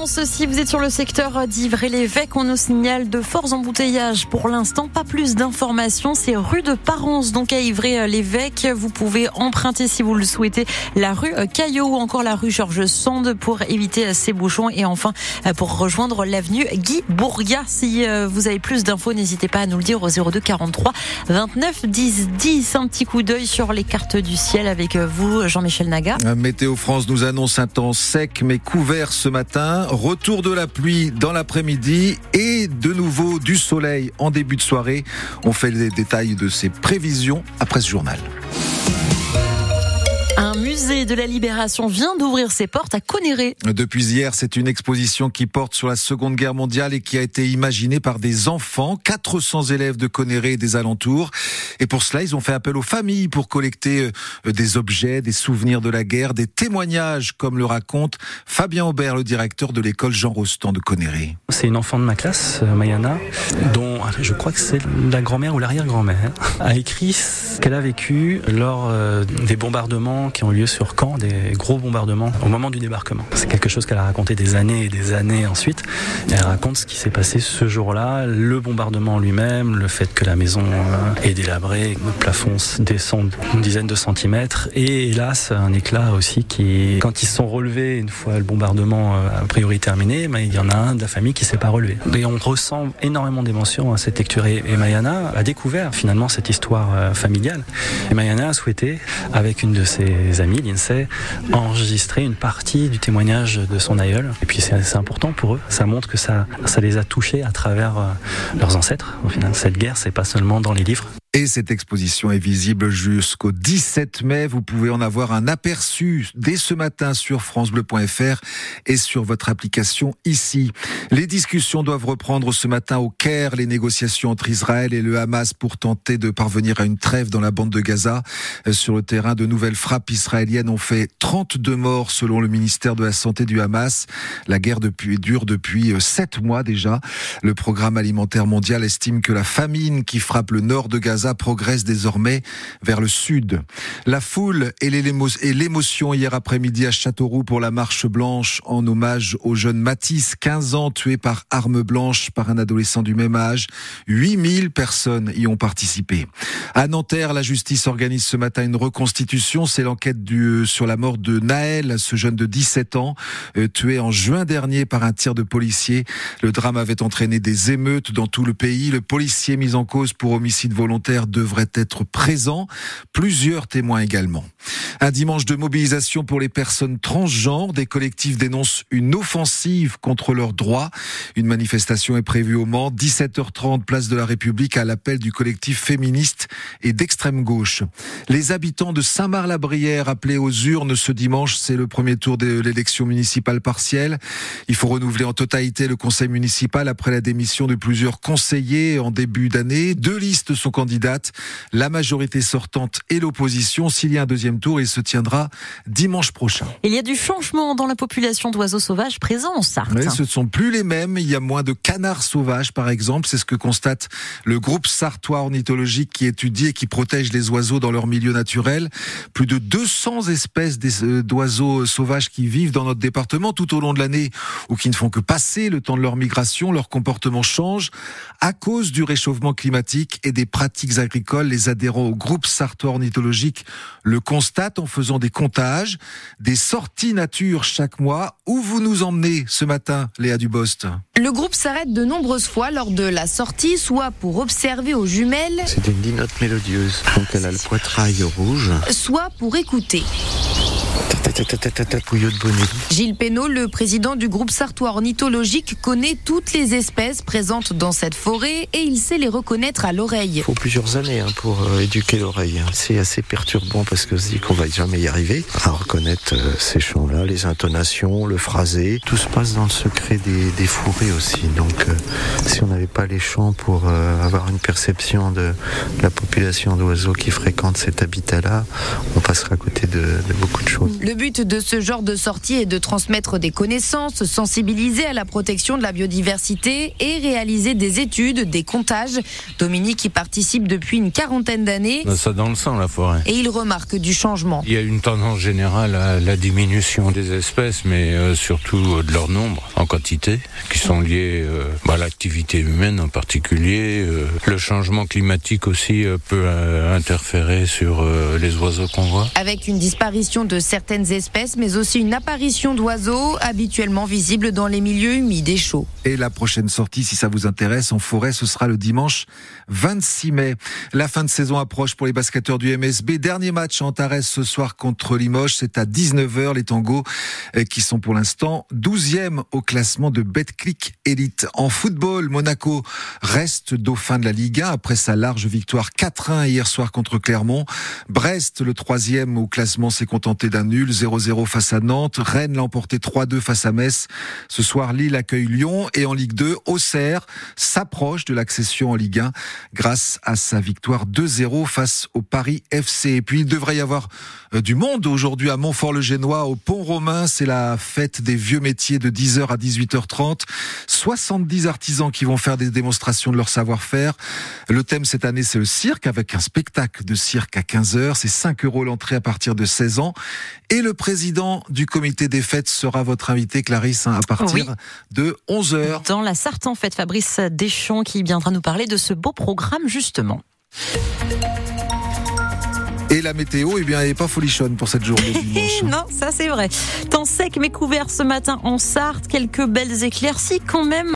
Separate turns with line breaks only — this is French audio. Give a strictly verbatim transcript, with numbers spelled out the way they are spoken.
France, si vous êtes sur le secteur d'Ivry-l'Évêque, on nous signale de forts embouteillages. Pour l'instant, pas plus d'informations. C'est rue de Parence, donc à Ivry-l'Évêque. Vous pouvez emprunter, si vous le souhaitez, la rue Caillot ou encore la rue Georges Sand pour éviter ces bouchons. Et enfin, pour rejoindre l'avenue Guy Bourgat. Si vous avez plus d'infos, n'hésitez pas à nous le dire au zéro deux quarante-trois vingt-neuf dix dix. Un petit coup d'œil sur les cartes du ciel avec vous, Jean-Michel Naga.
Météo France nous annonce un temps sec mais couvert ce matin. Retour de la pluie dans l'après-midi et de nouveau du soleil en début de soirée. On fait les détails de ces prévisions après ce journal.
Un musée de la Libération vient d'ouvrir ses portes à Connerré.
Depuis hier, c'est une exposition qui porte sur la Seconde Guerre mondiale et qui a été imaginée par des enfants, quatre cents élèves de Connerré et des alentours. Et pour cela, ils ont fait appel aux familles pour collecter des objets, des souvenirs de la guerre, des témoignages, comme le raconte Fabien Aubert, le directeur de l'école Jean Rostand de Connerré.
C'est une enfant de ma classe, Mayana, dont je crois que c'est la grand-mère ou l'arrière-grand-mère, a écrit ce qu'elle a vécu lors des bombardements qui ont lieu sur Caen, des gros bombardements au moment du débarquement. C'est quelque chose qu'elle a raconté des années et des années ensuite. Elle raconte ce qui s'est passé ce jour-là, le bombardement lui-même, le fait que la maison est délabrée, le plafond descend une dizaine de centimètres et hélas un éclat aussi qui, quand ils se sont relevés une fois le bombardement a priori terminé, mais il y en a un de la famille qui s'est pas relevé. Et on ressent énormément d'émotions à cette lecture et Mayana a découvert finalement cette histoire familiale. Et Mayana a souhaité, avec une de ses amis, Lindsay, enregistrer une partie du témoignage de son aïeul. Et puis c'est assez important pour eux. Ça montre que ça, ça les a touchés à travers euh, leurs ancêtres. Au final, cette guerre, c'est pas seulement dans les livres.
Et cette exposition est visible jusqu'au dix-sept mai. Vous pouvez en avoir un aperçu dès ce matin sur francebleu point fr et sur votre application ici. Les discussions doivent reprendre ce matin au Caire, les négociations entre Israël et le Hamas pour tenter de parvenir à une trêve dans la bande de Gaza. Sur le terrain, de nouvelles frappes israéliennes ont fait trente-deux morts selon le ministère de la Santé du Hamas. La guerre depuis, dure depuis sept mois déjà. Le programme alimentaire mondial estime que la famine qui frappe le nord de Gaza progresse désormais vers le sud. La foule et l'émotion hier après-midi à Châteauroux pour la marche blanche en hommage au jeune Mathis, quinze ans, tué par arme blanche par un adolescent du même âge. huit mille personnes y ont participé. À Nanterre, la justice organise ce matin une reconstitution. C'est l'enquête du, sur la mort de Naël, ce jeune de dix-sept ans, euh, tué en juin dernier par un tir de policier. Le drame avait entraîné des émeutes dans tout le pays. Le policier mis en cause pour homicide volontaire devrait être présent. Plusieurs témoins également. Un dimanche de mobilisation pour les personnes transgenres. Des collectifs dénoncent une offensive contre leurs droits. Une manifestation est prévue au Mans, dix-sept heures trente, place de la République, à l'appel du collectif féministe et d'extrême gauche. Les habitants de Saint-Marc-la-Brière appelés aux urnes ce dimanche, c'est le premier tour de l'élection municipale partielle. Il faut renouveler en totalité le conseil municipal après la démission de plusieurs conseillers en début d'année. Deux listes sont candidates, la majorité sortante et l'opposition. S'il y a un deuxième tour, il se tiendra dimanche prochain.
Il y a du changement dans la population d'oiseaux sauvages présents en Sarthe.
Oui, ce ne sont plus les mêmes. Il y a moins de canards sauvages, par exemple. C'est ce que constate le groupe sartois ornithologique qui étudie et qui protège les oiseaux dans leur milieu naturel. Plus de deux cents espèces d'oiseaux sauvages qui vivent dans notre département tout au long de l'année ou qui ne font que passer le temps de leur migration. Leur comportement change à cause du réchauffement climatique et des pratiques agricoles. Les adhérents au groupe sartois ornithologique le constatent en faisant des comptages, des sorties nature chaque mois. Où vous nous emmenez ce matin, Léa Dubost?
Le groupe s'arrête de nombreuses fois lors de la sortie, soit pour observer aux jumelles.
C'est une dinote mélodieuse, donc elle a le poitrail rouge.
Soit pour écouter.
Pouillot de Bonnet.
Gilles Pénaud, le président du groupe sartois ornithologique, connaît toutes les espèces présentes dans cette forêt et il sait les reconnaître à l'oreille.
Il faut plusieurs années hein, pour euh, éduquer l'oreille. C'est assez perturbant parce qu'on se dit qu'on va jamais y arriver à reconnaître euh, ces chants-là, les intonations, le phrasé. Tout se passe dans le secret des, des forêts aussi. Donc euh, si on n'avait pas les chants pour euh, avoir une perception de, de la population d'oiseaux qui fréquentent cet habitat-là, on passerait à côté de, de beaucoup de choses.
Le but but de ce genre de sortie est de transmettre des connaissances, sensibiliser à la protection de la biodiversité et réaliser des études, des comptages. Dominique y participe depuis une quarantaine d'années.
On a ça dans le sang, la forêt.
Et il remarque du changement.
Il y a une tendance générale à la diminution des espèces, mais euh, surtout euh, de leur nombre, en quantité, qui sont liées euh, bah, à l'activité humaine en particulier. Euh, le changement climatique aussi euh, peut euh, interférer sur euh, les oiseaux qu'on voit.
Avec une disparition de certaines espèces, mais aussi une apparition d'oiseaux habituellement visibles dans les milieux humides et chauds.
Et la prochaine sortie, si ça vous intéresse, en forêt, ce sera le dimanche vingt-six mai. La fin de saison approche pour les basketteurs du M S B. Dernier match en Antares ce soir contre Limoges. C'est à dix-neuf heures, les Tangos qui sont pour l'instant douzième au classement de Betclic Elite. En football, Monaco reste dauphin de la Ligue un après sa large victoire quatre un hier soir contre Clermont. Brest, le troisième au classement, s'est contenté d'un nul, zéro zéro face à Nantes. Rennes l'a emporté trois deux face à Metz. Ce soir, Lille accueille Lyon. Et en Ligue deux, Auxerre s'approche de l'accession en Ligue un grâce à sa victoire deux zéro face au Paris F C. Et puis, il devrait y avoir du monde aujourd'hui à Montfort-le-Génois, au Pont Romain. C'est la fête des vieux métiers de dix heures à dix-huit heures trente. soixante-dix artisans qui vont faire des démonstrations de leur savoir-faire. Le thème cette année, c'est le cirque, avec un spectacle de cirque à quinze heures. C'est cinq euros l'entrée à partir de seize ans. Et le président du comité des fêtes sera votre invité, Clarisse, à partir oui. de onze heures.
Dans la Sarthe, en fait, Fabrice Deschamps qui viendra nous parler de ce beau programme, justement.
Et la météo, eh bien, elle n'est pas folichonne pour cette journée dimanche.
Non, ça c'est vrai. Temps sec mais couvert ce matin en Sarthe, quelques belles éclaircies quand même.